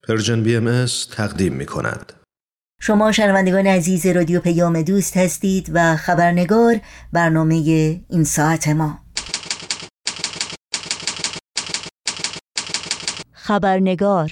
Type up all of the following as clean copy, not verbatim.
پرژن BMS تقدیم می کند. شما شنوندگان عزیز رادیو پیام دوست هستید و خبرنگار برنامه این ساعت ما. خبرنگار.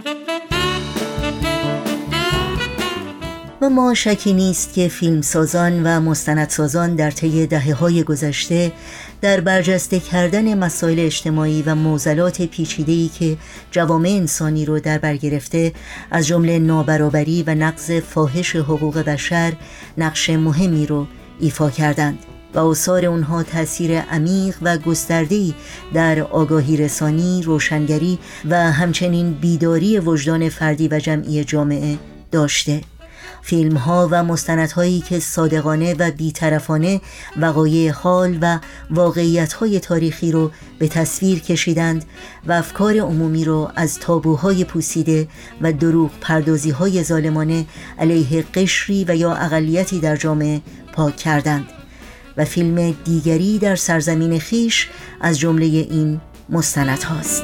و ما شکی نیست که فیلمسازان و مستندسازان در طی دهه‌های گذشته در برجسته کردن مسائل اجتماعی و معضلات پیچیده‌ای که جوامع انسانی رو در بر گرفته، از جمله نابرابری و نقض فاحش حقوق بشر، نقش مهمی رو ایفا کردند و آثار اونها تأثیر عمیق و گسترده‌ای در آگاهی رسانی، روشنگری و همچنین بیداری وجدان فردی و جمعی جامعه داشته. فیلم ها و مستندهایی که صادقانه و بیطرفانه وقایع حال و واقعیت های تاریخی رو به تصویر کشیدند و افکار عمومی رو از تابوهای پوسیده و دروغ پردازی های ظالمانه علیه قشری و یا اقلیتی در جامعه پاک کردند. و فیلم دیگری در سرزمین خویش از جمله این مستند هاست.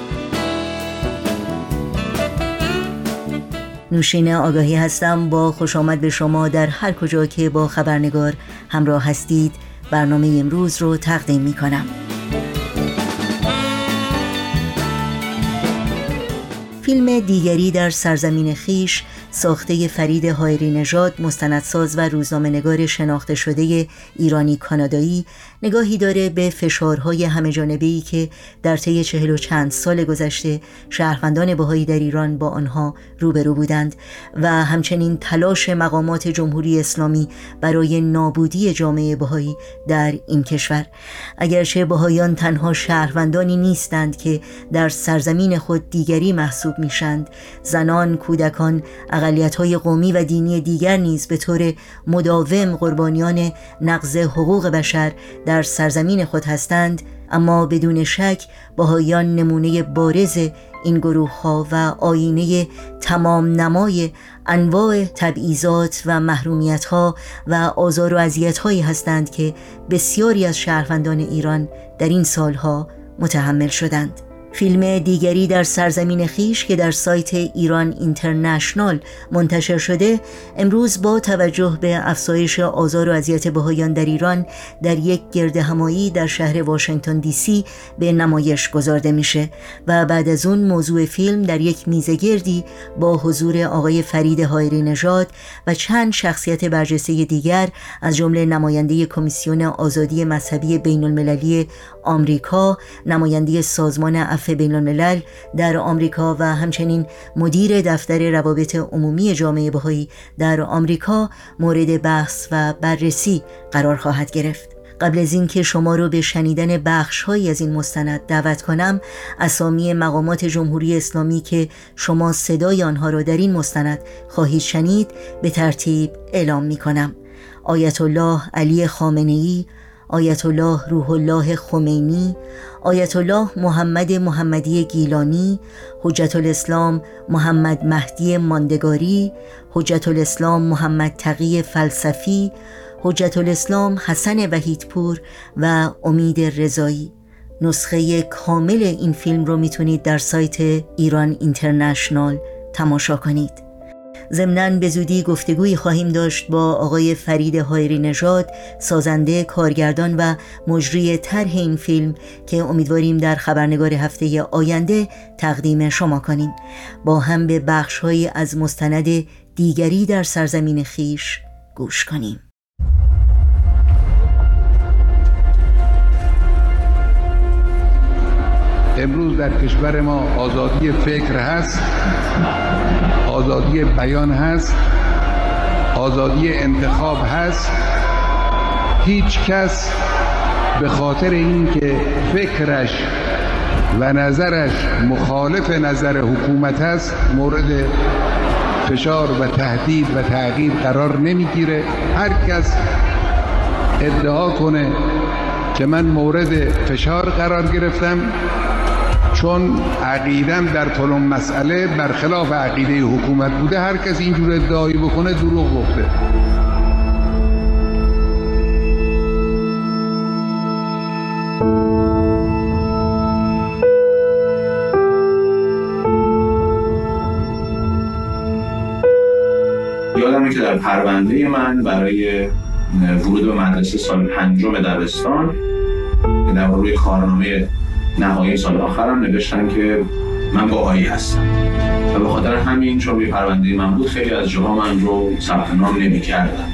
نوشین آگاهی هستم. با خوش آمد به شما در هر کجا که با خبرنگار همراه هستید. برنامه امروز رو تقدیم می کنم. فیلم دیگری در سرزمین خویش، ساخته فرید حائری نژاد، مستندساز و روزنامه‌نگار شناخته شده ایرانی کانادایی، نگاهی داره به فشارهای همه‌جانبه‌ای که در طی 40 و چند سال گذشته شهروندان بهایی در ایران با آنها روبرو بودند و همچنین تلاش مقامات جمهوری اسلامی برای نابودی جامعه بهایی در این کشور. اگرچه بهاییان تنها شهروندانی نیستند که در سرزمین خود دیگری محسوب میشند، زنان، کودکان، اقلیت‌های قومی و دینی دیگر نیز به طور مداوم قربانیان نقض حقوق بشر در سرزمین خود هستند، اما بدون شک بهاییان نمونه بارز این گروه‌ها و آینه تمام نمای انواع تبعیضات و محرومیت‌ها و آزار و اذیت‌هایی هستند که بسیاری از شهروندان ایران در این سالها متحمل شدند. فیلم دیگری در سرزمین خویش که در سایت ایران اینترنشنال منتشر شده، امروز با توجه به افزایش آزار و اذیت بهاییان در ایران در یک گردهمایی در شهر واشنگتن دی.سی به نمایش گذارده میشه و بعد از اون موضوع فیلم در یک میزگردی با حضور آقای فرید حائری نژاد و چند شخصیت برجسته دیگر از جمله نماینده کمیسیون آزادی مذهبی بین المللی آمریکا، نماینده سازمان عفو بین الملل در آمریکا و همچنین مدیر دفتر روابط عمومی جامعه بهایی در آمریکا مورد بحث و بررسی قرار خواهد گرفت. قبل از اینکه شما رو به شنیدن بخش‌هایی از این مستند دعوت کنم، اسامی مقامات جمهوری اسلامی که شما صدای آنها را در این مستند خواهید شنید به ترتیب اعلام می‌کنم. آیت الله علی خامنه‌ای، آیت الله روح الله خمینی، آیت الله محمد محمدی گیلانی، حجت الاسلام محمد مهدی ماندگاری، حجت الاسلام محمد تقی فلسفی، حجت الاسلام حسن وحیدپور و امید رضایی. نسخه کامل این فیلم رو میتونید در سایت ایران اینترنشنال تماشا کنید. ضمناً به زودی گفتگویی خواهیم داشت با آقای فرید حائری نژاد، سازنده، کارگردان و مجری طرح این فیلم که امیدواریم در خبرنگار هفته آینده تقدیم شما کنیم. با هم به بخش‌هایی از مستند دیگری در سرزمین خویش گوش کنیم. امروز در کشور ما آزادی فکر هست، آزادی بیان هست، آزادی انتخاب هست. هیچ کس به خاطر اینکه فکرش و نظرش مخالف نظر حکومت است مورد فشار و تهدید و تعقیب قرار نمیگیره. هر کس ادعا کنه که من مورد فشار قرار گرفتم چون عقیدم در فلان مسئله برخلاف عقیده حکومت بوده، هر کس اینجور ادعایی بکنه دروغ گفته. یادمه که در پرونده من برای ورود به مدرسه سال 5 دبستان در روی کارنامه نهایی سال آخرم نوشتن که من بهایی هستم و به خاطر همین چون روی پرونده من بود خیلی از جاها من رو ثبت نام نمی‌کردن.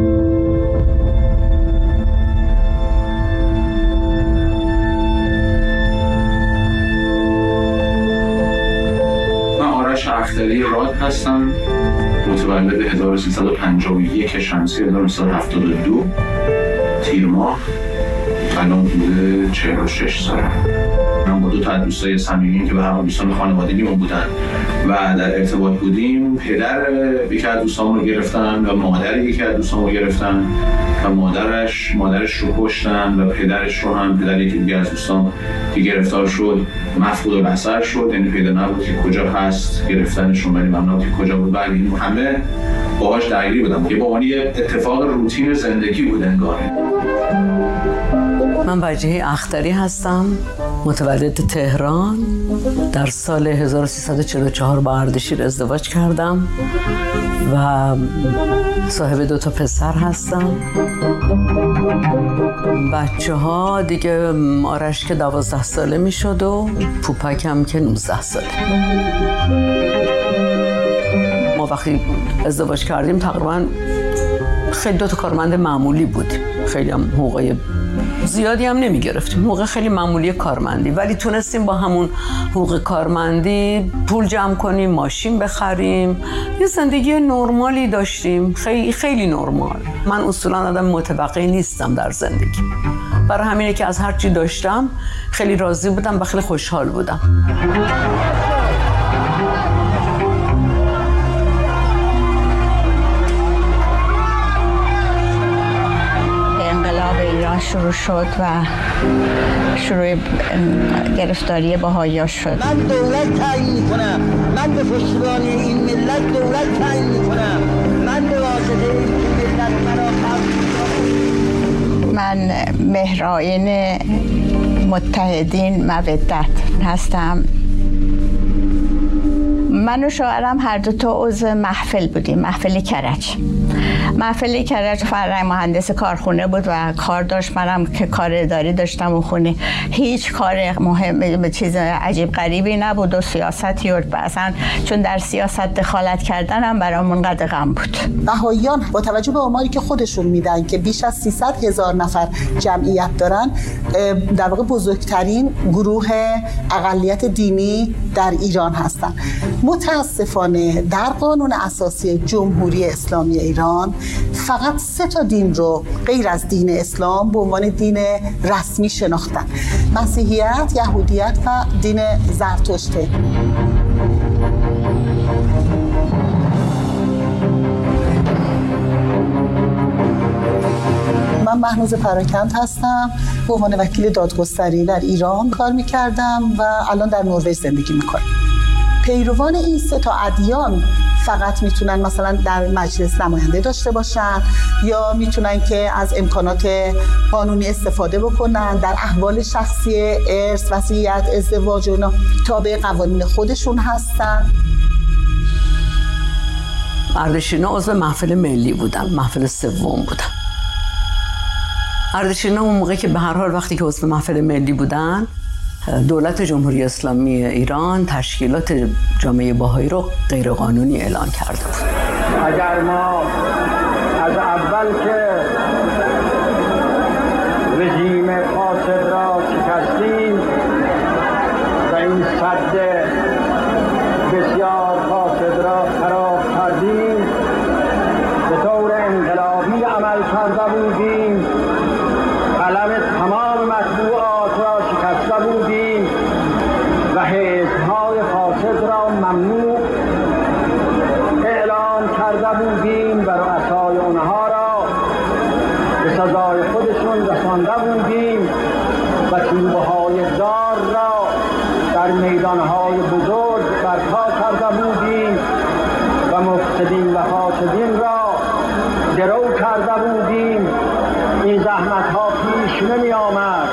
من آرش اختری راد هستم، متولد 1351 شمسی 1972 تیر ماه، الان بوده 46 سال. من با 2 تا از دوستای صمیمی که به هر حال دوستان خانوادگیمون بودن و در ارتباط بودیم، پدر یکی از دوستامون رو گرفتن و مادر یکی از دوستامون رو گرفتن و مادرش رو کشتن و پدرش رو هم، پدر یکی دیگه از دوستان که گرفتار شد مفقود البصر شد، یعنی پیدا نبود که کجا هست، گرفتنشون ولی ممنون که کجا بود. ولی این همه باهاش درگیری بودم که با اون یه اتفاق روتین زندگی بود انگاره. من وجیه اختری هستم، متولد تهران. در سال 1344 با اردشیر ازدواج کردم و صاحب 2 تا پسر هستم. بچه ها دیگه آرش که 12 ساله می شد و پوپک هم که 19 ساله. ما وقتی ازدواج کردیم تقریبا خیلی 2 تا کارمند معمولی بودیم، خیلی هم حقوق زیادی هم نمی گرفتیم، حقوق خیلی معمولی کارمندی، ولی تونستیم با همون حقوق کارمندی پول جمع کنیم، ماشین بخریم، یه زندگی نرمالی داشتیم، خیلی خیلی نرمال. من اصولا آدم متوقعی نیستم در زندگی، برای همینه که از هر چی داشتم خیلی راضی بودم و خیلی خوشحال بودم. شروع شد و شروع گرفتاری بهائی‌ها شد. من دولت تعیین میکنم، من به پشتیبانی این ملت دولت تعیین میکنم، من به واسطه این ملت من مهرآیین متحدین مودت هستم. من و شوهرم هر 2 تا عضو محفل بودیم، محفل کرج. محفل کرج فرهنگ مهندس کارخونه بود و کار داشت، منم که کار اداری داشتم و خونه. هیچ کار مهم چیز عجیب غریبی نبود و سیاستی و اصلا چون در سیاست دخالت کردن هم برامون قد غم بود. بهائیان با توجه به آماری که خودشون میدن که بیش از 300,000 نفر جمعیت دارن، در واقع بزرگترین گروه اقلیت دینی در ایران هستن. متاسفانه در قانون اساسی جمهوری اسلامی ایران فقط 3 تا دین رو غیر از دین اسلام به عنوان دین رسمی شناختن: مسیحیت، یهودیت و دین زرتشته. من مهنوز پراکند هستم، به عنوان وکیل دادگستری در ایران کار می‌کردم و الان در نروژ زندگی می‌کنم. پیروان این 3 تا ادیان فقط میتونن مثلا در مجلس نماینده داشته باشن یا میتونن که از امکانات قانونی استفاده بکنن، در احوال شخصی ارث، وصیت، ازدواج و اینا تابع قوانین خودشون هستن. اردشیرنا عضو محفل ملی بودن، محفل 3 بودن. اردشیرنا اون موقع که به هر حال وقتی که عضو محفل ملی بودن، دولت جمهوری اسلامی ایران تشکیلات جامعه بهایی رو غیرقانونی اعلان کرده بود. اگر ما از اول که رژیم فاسد را شکستیم و این سد بسیار فاسد را خراب کردیم، به طور انقلابی عمل کرده بودیم، قلم تمام مطبوعات را شکسته بودیم و حزب‌های فاسد را ممنوع اعلام کرده بودیم و رؤسای آنها را به سزای خودشون رسانده بودیم و چوبه‌های دار را در میدانهای بزرگ برپا کرده بودیم و مفسدین و فاسدین را گرو کرده بودیم. این زحمت‌ها پیش نمی آمد.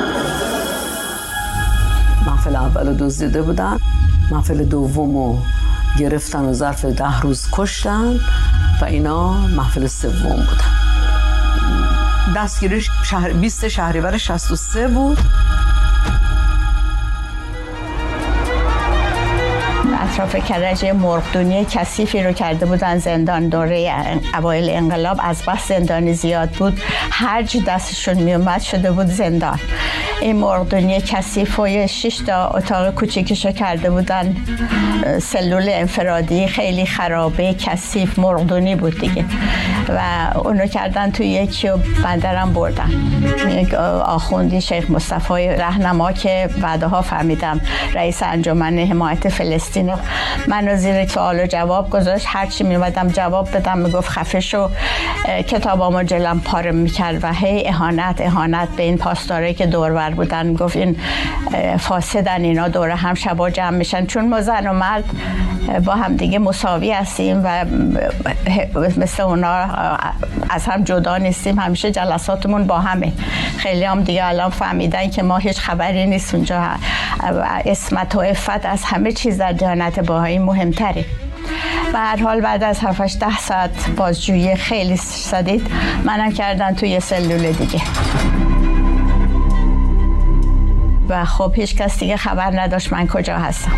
محفل اول رو دزدیده بودن، محفل دوم رو گرفتن و ظرف 10 روز کشتن، و اینا محفل سوم بودن. دستگیری 20 شهریور 63 بود. اطراف کرج مرغدونی کثیفی رو کرده بودن زندان. دوره اوایل انقلاب از بس زندانی زیاد بود، هرچی دستشون میومد شده بود زندان. این مرغدونی کثیف و 6 تا اتاق کوچیکشو کرده بودن سلول انفرادی، خیلی خرابه، کثیف، مرغدونی بود دیگه و اونو کردن توی یکی و بندرم بردن. یک آخوندی شیخ مصطفی رهنما که بعدها فهمیدم رئیس انجمن حمایت فلسطین، منو زیر سوال و جواب گذاشت. هرچی میومدم جواب بدم میگفت خفه شو، کتابامو جلم پاره میکرد و هی اهانت به این پاسدارایی که دوربر بودن. میگفت این فاسدن، اینا دور هم شبا جمع میشن، چون ما زن و مرد با هم دیگه مساوی هستیم و مثل اونا از هم جدا نیستیم، همیشه جلساتمون با همه. خیلی هم دیگه الان فهمیدن که ما هیچ خبری نیست اونجا، عصمت و عفت از همه چیز در دیانت بهایی مهمتره. به هر حال بعد از 7-10 ساعت بازجویی خیلی شدید منم کردن توی سلول دیگه و خب هیچ کس دیگه خبر نداشت من کجا هستم.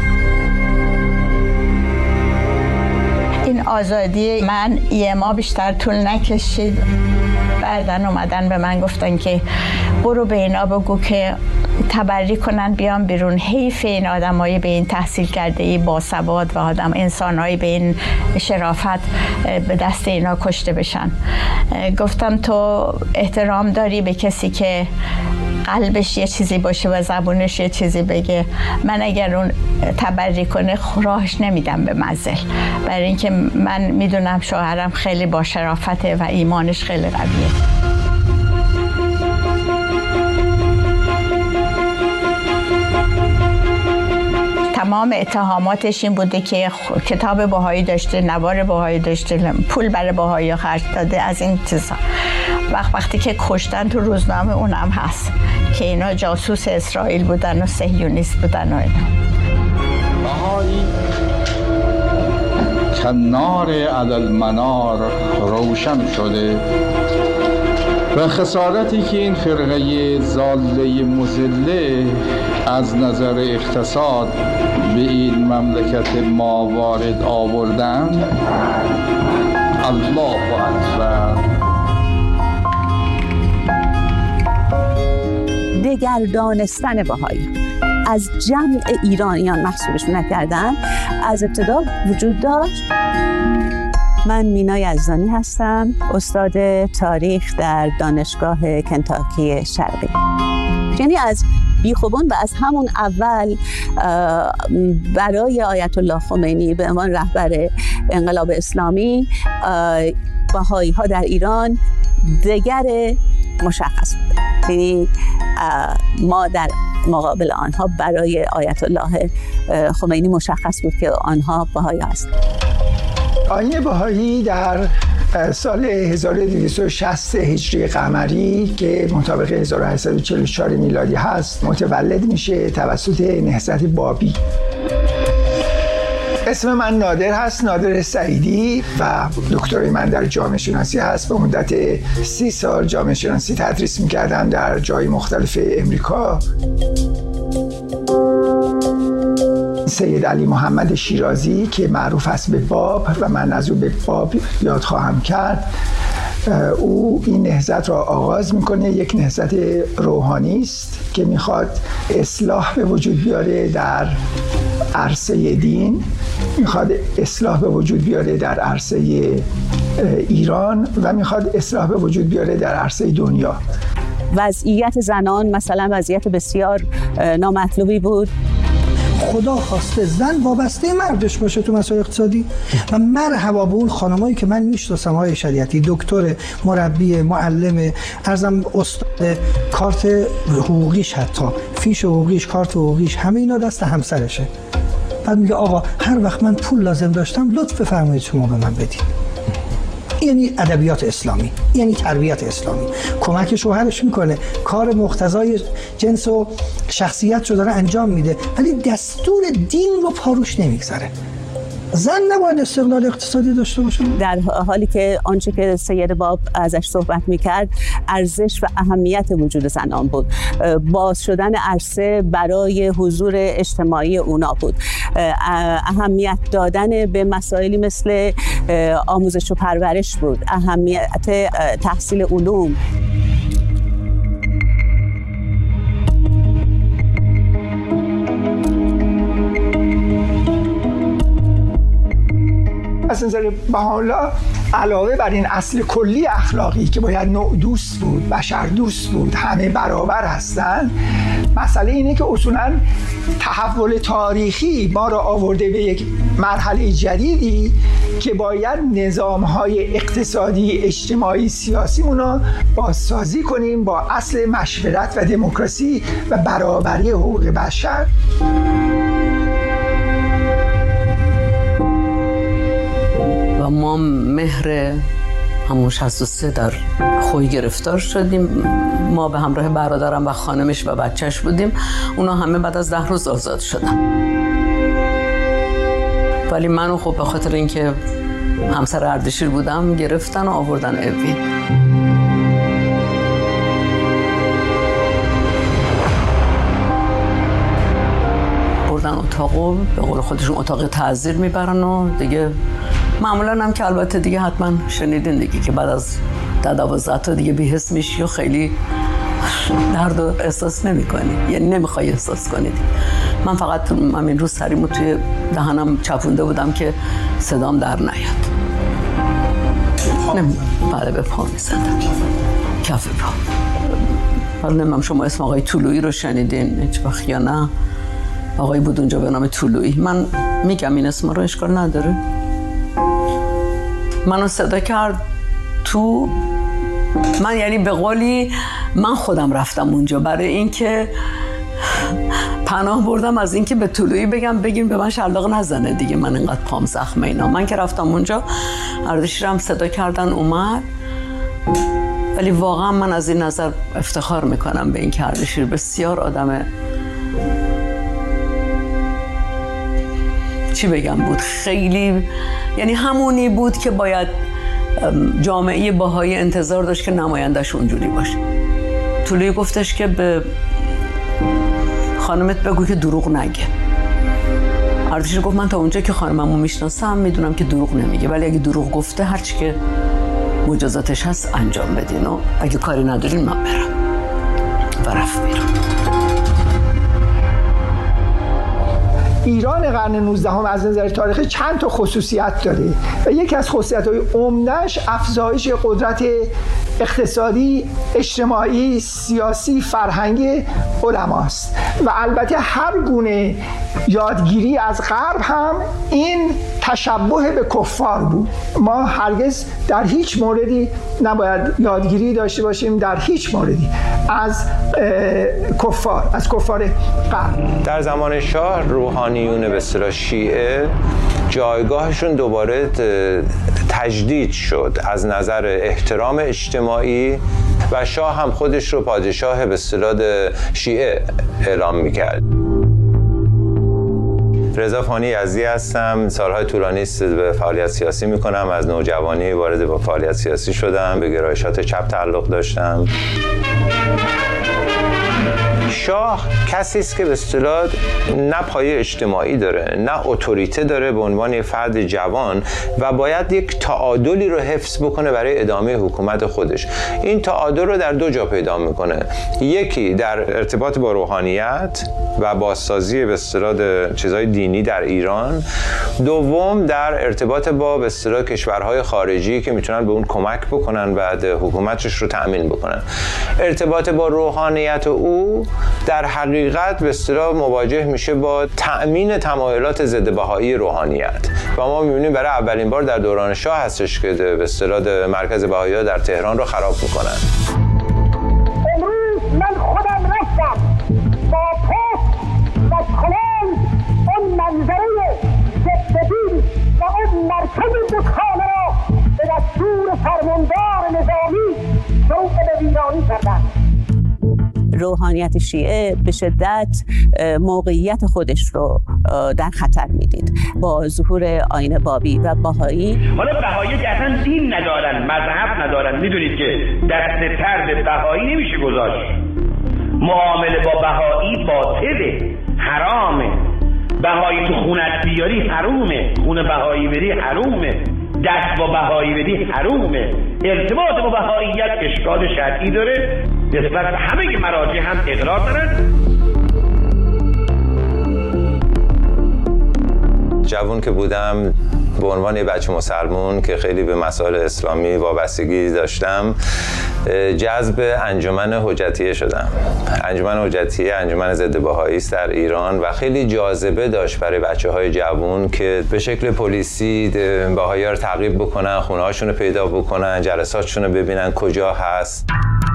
این آزادی من یه ماه بیشتر طول نکشید. بعدن اومدن به من گفتن که برو به اینا بگو که تبری کنن بیان بیرون، حیف این آدمایی به این تحصیل کرده ای با سواد و انسانایی به این شرافت به دست اینا کشته بشن. گفتم تو احترام داری به کسی که قلبش یه چیزی باشه و زبونش یه چیزی بگه؟ من اگر اون تبری کنه راهش نمیدم به منزل، برای اینکه من میدونم شوهرم خیلی با شرافته و ایمانش خیلی قویه. تمام اتهاماتش این بوده که کتاب بهایی داشته، نوار بهایی داشته، پول برای بهایی خرج داده، از این چیزا. وقتی که کشتن تو روزنامه اونم هست که اینا جاسوس اسرائیل بودن و صهیونیست بودن و اینا. بهایی کنار علی المنار روشن شده و خسارتی که این فرقه ضاله مضله از نظر اقتصاد به این مملکت ما وارد آوردن، الله اکبر. دگردانستن بهایی از جمع ایرانیان محسوبشون نکردن از ابتدا وجود داشت. من مینا یزدانی هستم، استاد تاریخ در دانشگاه کنتاکی شرقی. یعنی از بیخوبان و از همون اول برای آیت الله خمینی به عنوان رهبر انقلاب اسلامی بهایی ها در ایران دگر مشخص بود. یعنی ما در مقابل آنها برای آیت الله خمینی مشخص بود که آنها بهایی هستند. آیین بهایی در سال 1260 هجری قمری که مطابق 1844 میلادی هست متولد میشه توسط نهضت بابی. اسم من نادر هست، نادر سعیدی، و دکترای من در جامعه شناسی هست. به مدت 30 سال جامعه شناسی تدریس میکردم در جای مختلف امریکا. سید علی محمد شیرازی که معروف است به باب و من از او به باب یاد خواهم کرد، او این نهضت را آغاز میکنه. یک نهضت روحانی است که میخواد اصلاح به وجود بیاره در عرصه دین، میخواد اصلاح به وجود بیاره در عرصه ایران و میخواد اصلاح به وجود بیاره در عرصه دنیا. وضعیت زنان مثلا وضعیت بسیار نامطلوبی بود. خدا خواسته زن وابسته مردش باشه تو مسائل اقتصادی و مرحبا به اون خانمایی که من میشناسم، های شریعتی، دکتر، مربی، معلم، ارزم استاد، کارت حقوقیش، حتی فیش حقوقیش، کارت حقوقیش، همه اینا دست همسرشه. بعد میگه آقا هر وقت من پول لازم داشتم لطف بفرمایید شما به من بدید. یعنی ادبیات اسلامی، یعنی تربیت اسلامی. کمک شوهرش میکنه، کار مقتضای جنس و شخصیت رو داره انجام میده، ولی دستور دین رو پاروش نمیگذاره. زن نباید استقلال اقتصادی داشته باشه؟ در حالی که آنچه که سید باب ازش صحبت میکرد ارزش و اهمیت وجود زنان بود، باز شدن عرصه برای حضور اجتماعی اونا بود، اهمیت دادن به مسائلی مثل آموزش و پرورش بود، اهمیت تحصیل علوم. از نظر بهاءالله علاوه بر این اصل کلی اخلاقی که باید نوع دوست بود، بشر دوست بود، همه برابر هستند، مسئله اینه که اصولاً تحول تاریخی ما را آورده به یک مرحله جدیدی که باید نظام‌های اقتصادی، اجتماعی، سیاسیمون رو بازسازی کنیم با اصل مشورت و دموکراسی و برابری حقوق بشر. و ما مهر همون 63 در خوی گرفتار شدیم. ما به همراه برادرم و خانمش و بچهش بودیم. اونا همه بعد از 10 روز آزاد شدن. ولی منو خب به خاطر اینکه همسر اردشیر بودم گرفتن و آوردن اوین. بردن اتاقو، به قول خودشون اتاق تعزیر میبرن و دیگه معمولا هم که البته دیگه حتما شنیدین دیگه که بعد از 12 تا دیگه بی‌حس میشی و خیلی درد رو احساس نمی‌کنی، یعنی نمیخوای احساس کنی. من فقط همین روز سریمو توی دهنم چپونده بودم که صدام در نیاد. بله به پا می‌زدم، کف پا. حالا نمیدونم شما اسم آقای طلویی رو شنیدین هیچ وقت یا نه؟ آقای بود اونجا به نام طلویی. من میگم این اسم رو، اشکال نداره. منو صدا کرد تو، من یعنی به قولی من خودم رفتم اونجا برای اینکه پناه بردم از اینکه به طلویی بگیم به من شلاق نزنه دیگه، من اینقدر پام زخمه اینا. من که رفتم اونجا اردشیرم صدا کردن اومد. ولی واقعا من از این نظر افتخار میکنم به این که اردشیر بسیار آدم چی بگم بود، خیلی یعنی همونی بود که باید جامعه بهایی انتظار داشت که نمایندش اونجوری باشه. طلویی گفتش که به خانمت بگو که دروغ نگه. اردشیر گفت من تا اونجا که خانممو میشناسم میدونم که دروغ نمیگه، ولی اگه دروغ گفته هرچی که مجازاتش هست انجام بدین و اگه کاری ندارین من برم. و رفت بیرون. ایران قرن 19 از نظر تاریخی چند تا خصوصیت داره و یکی از خصوصیت‌های عمده‌اش افزایش قدرت اقتصادی، اجتماعی، سیاسی، فرهنگی علماست و البته هر گونه یادگیری از غرب هم این تشبه به کفار بود. ما هرگز در هیچ موردی نباید یادگیری داشته باشیم، در هیچ موردی از کفار غرب. در زمان شاه روحانیون به اصطلاح شیعه جایگاهشون دوباره تجدید شد از نظر احترام اجتماعی و شاه هم خودش رو پادشاه به اصطلاح شیعه اعلام میکرد. رضا فانی یزدی هستم. سالهای طولانی است به فعالیت سیاسی میکنم. از نوجوانی وارد با فعالیت سیاسی شدم. به گرایشات چپ تعلق داشتم. شاه کسی است که به اصطلاح نه پایه اجتماعی داره، نه اتوریته داره به عنوان فرد جوان و باید یک تعادلی رو حفظ بکنه برای ادامه حکومت خودش. این تعادل رو در دو جا پیدا میکنه. یکی در ارتباط با روحانیت و بازسازی به اصطلاح چیزهای دینی در ایران، دوم در ارتباط با به اصطلاح کشورهای خارجی که میتونن به اون کمک بکنن بعد حکومتش رو تأمین بکنن. ارتباط با روحانیت او در حقیقت به اصطلاح مواجه میشه با تأمین تمایلات ضد بهایی روحانیت و ما میبینیم برای اولین بار در دوران شاه هستش که به اصطلاح مرکز بهایی‌ها در تهران رو خراب میکنن. امروز من خودم رفتم با پست و کلنگ اون منظره زبدین و اون مرکز بتخانه را به دستور فرماندار نظامی شروع به ویرانی کردن. روحانیت شیعه به شدت موقعیت خودش رو در خطر میدید با ظهور آیین بابی و بهایی. حالا بهایی که اصلا دین ندارن، مذهب ندارن، میدونید که دست تر به بهایی نمیشه گذاشت. معامله با بهایی باطله، حرامه. بهایی تو خونت بیاری حرومه، خونه بهایی بری حرومه، دست با بهایی بدی حرومه. ارتباط با بهاییت اشکال شرعی داره، نسبت به همه مراجع هم اقرار دارن. جوان که بودم به عنوان یه بچه مسلمون که خیلی به مسائل اسلامی وابستگی داشتم، جذب انجمن حجتیه شدم. انجمن حجتیه انجمن ضد بهایی است در ایران و خیلی جاذبه داشت برای بچه‌های جوان که به شکل پلیسی بهایی‌ها رو تعقیب بکنن، خونه‌هاشون رو پیدا بکنن، جلساتشون رو ببینن کجا هست.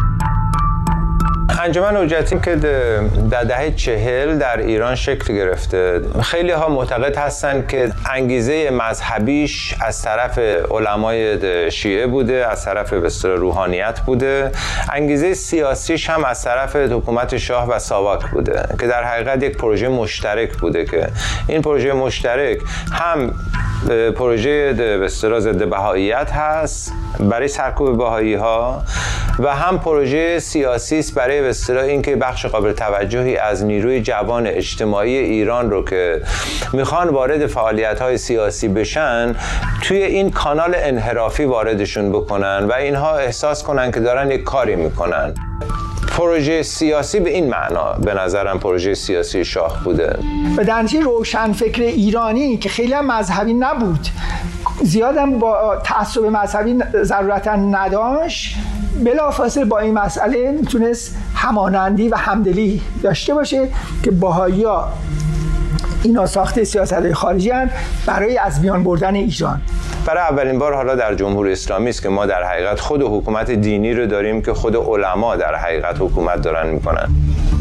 انجمن حجتی که در دهه 40 در ایران شکل گرفته، خیلی ها معتقد هستند که انگیزه مذهبیش از طرف علمای شیعه بوده، از طرف به اصطلاح روحانیت بوده، انگیزه سیاسیش هم از طرف حکومت شاه و ساواک بوده که در حقیقت یک پروژه مشترک بوده که این پروژه مشترک هم پروژه به اصطلاح ضد بهاییت هست برای سرکوب بهایی ها و هم پروژه سیاسی است برای به اصطلاح اینکه بخش قابل توجهی از نیروی جوان اجتماعی ایران رو که میخوان وارد فعالیت‌های سیاسی بشن توی این کانال انحرافی واردشون بکنن و اینها احساس کنن که دارن یک کاری میکنن. پروژه سیاسی به این معنا به نظرم پروژه سیاسی شاه بوده. و در نتیجه روشنفکر ایرانی که خیلی هم مذهبی نبود، زیادم با تعصب مذهبی ضرورتا نداشت، بلافاصله با این مسئله میتونست همانندی و همدلی داشته باشه که بهائی‌ها اینا ساخته سیاست‌های خارجی هستند برای از میان بردن ایران. برای اولین بار حالا در جمهوری اسلامی است که ما در حقیقت خود حکومت دینی رو داریم که خود علما در حقیقت حکومت دارن میکنن.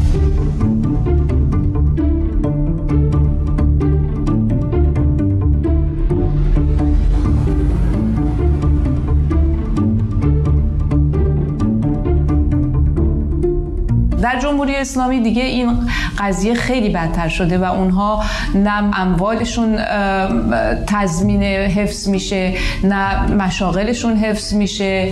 در جمهوری اسلامی دیگه این قضیه خیلی بدتر شده و اونها نه اموالشون تضمین حفظ میشه، نه مشاغلشون حفظ میشه.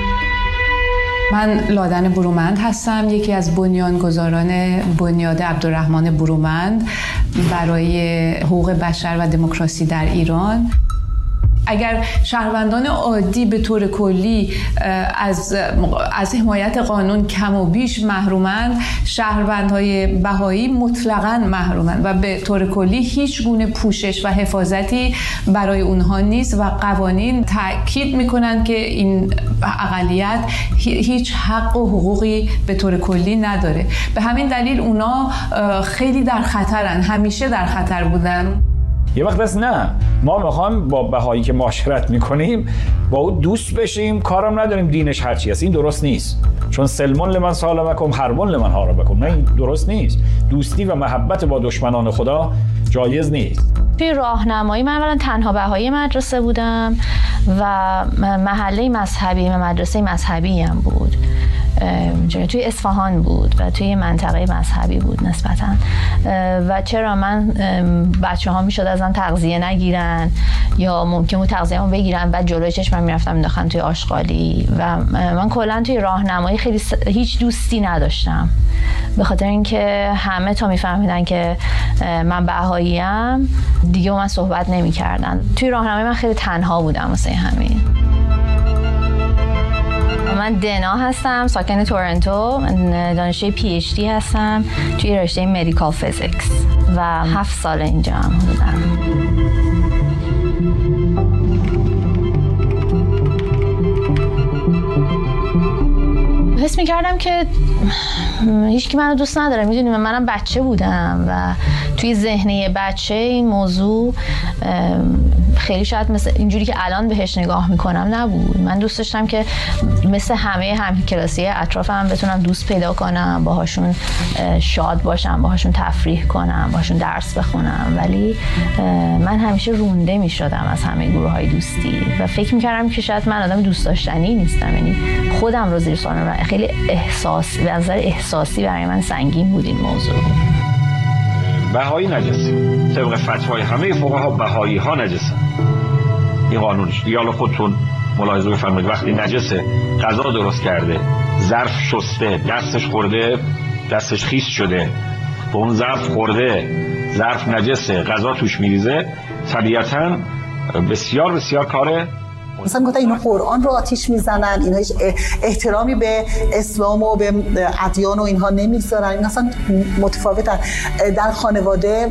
من لادن برومند هستم، یکی از بنیانگذاران بنیاد عبدالرحمن برومند برای حقوق بشر و دموکراسی در ایران. اگر شهروندان عادی به طور کلی از حمایت قانون کم و بیش محرومند، شهروندهای بهایی مطلقاً محرومند و به طور کلی هیچ گونه پوشش و حفاظتی برای اونها نیست و قوانین تأکید میکنند که این اقلیت هیچ حق و حقوقی به طور کلی نداره. به همین دلیل اونا خیلی در خطرن، همیشه در خطر بودن. یه وقت بس نه، ما میخوایم با بهایی که معاشرت میکنیم با او دوست بشیم، کارم نداریم دینش هرچی هست. این درست نیست، چون سلمان لمن سالمکم حربون لمن حاربکم. نه، این درست نیست. دوستی و محبت با دشمنان خدا جایز نیست. توی راهنمایی من اولا تنها بهایی مدرسه بودم و محله مذهبی مدرسه مذهبی هم بود. توی اصفهان بود و توی منطقه مذهبی بود نسبتاً. و چرا من بچه ها میشد ازم تغذیه نگیرن یا ممکن بود تغذیه هم بگیرن بعد جلوی چشمم میرفتم مینداختن توی آشغالی و من کلا توی راهنمایی خیلی هیچ دوستی نداشتم، به خاطر اینکه همه تا میفهمیدن که من بهاییم دیگه با من صحبت نمیکردن. توی راهنمایی من خیلی تنها بودم واسه همین. من دنا هستم، ساکن تورنتو، دانشجوی PhD هستم توی رشته مدیکال فیزیکس و 7 سال اینجا هم بودم. حس می‌کردم که هیچکی منو دوست نداره. میدونی منم بچه بودم و توی ذهنه بچه این موضوع خیلی شاید مثل اینجوری که الان بهش نگاه میکنم نبود. من دوست داشتم که مثل همه همکلاسی اطرافم بتونم دوست پیدا کنم، باهاشون شاد باشم، باهاشون تفریح کنم، باهاشون درس بخونم، ولی من همیشه رونده میشدم از همه گروه های دوستی و فکر میکردم که شاید من آدم دوست داشتنی نیستم. یعنی خودم رو زیر سوال میبرم. خیلی به نظر احساسی برای من سنگین بود این موضوع. بهایی نجسی طبق فتوای همه فقها بهایی ها نجسن. این قانونش دیگه. حالا خودتون ملاحظه بفرمایید وقتی نجسه غذا درست کرده، ظرف شسته، دستش خورده، دستش خیس شده، به اون ظرف خورده، ظرف نجسه، غذا توش میریزه، طبیعتاً بسیار بسیار کاره. مثلا گفتن اینا قرآن رو آتیش میزنن، اینا هیچ احترامی به اسلام و به ادیان و اینها نمیذارن، این اصلا متفاوتن. در خانواده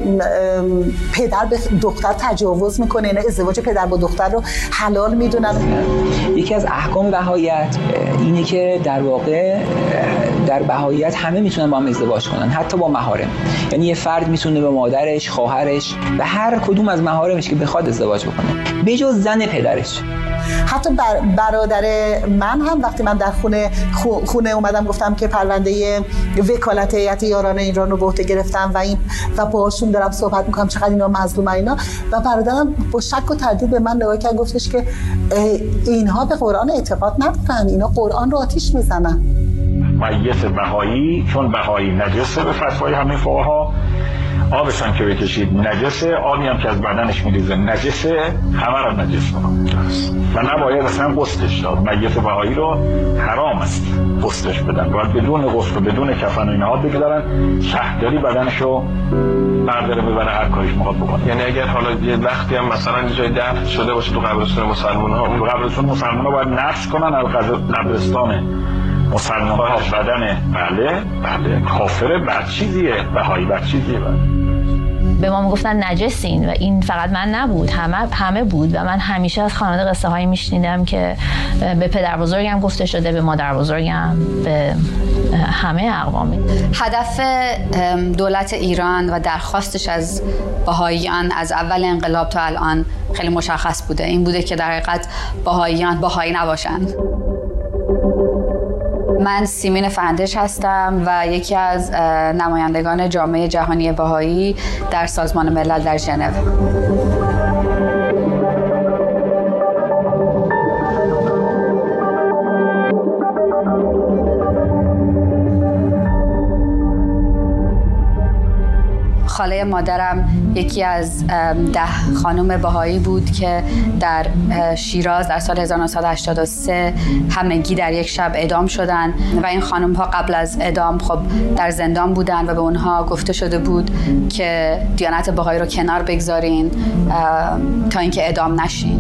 پدر به دختر تجاوز میکنه، اینا ازدواج پدر با دختر رو حلال میدونن. یکی از احکام بهاییت اینه که در واقع در بهاییت همه میتونن با هم ازدواج کنن، حتی با محارم. یعنی یه فرد میتونه به مادرش، خواهرش و هر کدوم از محارمش که بخواد ازدواج بکنه، به جز زن پدرش. حتی برادر من هم وقتی من در خونه اومدم گفتم که پرونده وکالت هیئت یاران ایران رو به عهده گرفتم و باهاشون دارم صحبت میکنم چقدر اینا مظلومن اینا، و برادرم با شک و تردید به من نگاه کرد، گفتش که اینها به قرآن اعتقاد ندارن، اینا قرآن رو آتیش میزنن. میت بهایی چون بهایی نجسه به فتوای همه فقها، آبشان که بکشید نجسه، آبی هم که از بدنش میریزه نجسه، همه رو نجس کنم و نباید اصلا غسلش داد. میت بهایی رو حرام است غسلش بدن، باید بدون غسل و بدون کفن و اینها بگذارن، شهرداری بدنشو برداره ببره هر کاریش میخواد بکنه. یعنی اگر حالا یه وقتی هم مثلا یه جای دفن شده باشه تو قبرستون مسلمان‌ها، تو قبرستون مسلمان‌ها باید نقش کنن قبرستان مسلمان‌ها بدن بله کافره بر چیزیه، بهایی بر چیزیه. به ما میگفتن نجسین و این فقط من نبود، همه بود و من همیشه از خانواده قصه هایی میشنیدم که به پدر بزرگم گفته شده، به مادر بزرگم، به همه اقوامی. هدف دولت ایران و درخواستش از بهاییان از اول انقلاب تا الان خیلی مشخص بوده، این بوده که در حقیقت بهاییان بهایی نباشند. من سیمین فندش هستم و یکی از نمایندگان جامعه جهانی بهایی در سازمان ملل در ژنو. خاله مادرم یکی از 10 خانم بهایی بود که در شیراز در سال 1983 همگی در یک شب اعدام شدن و این خانم ها قبل از اعدام خب در زندان بودن و به اونها گفته شده بود که دیانت بهایی رو کنار بگذارین تا اینکه اعدام نشین.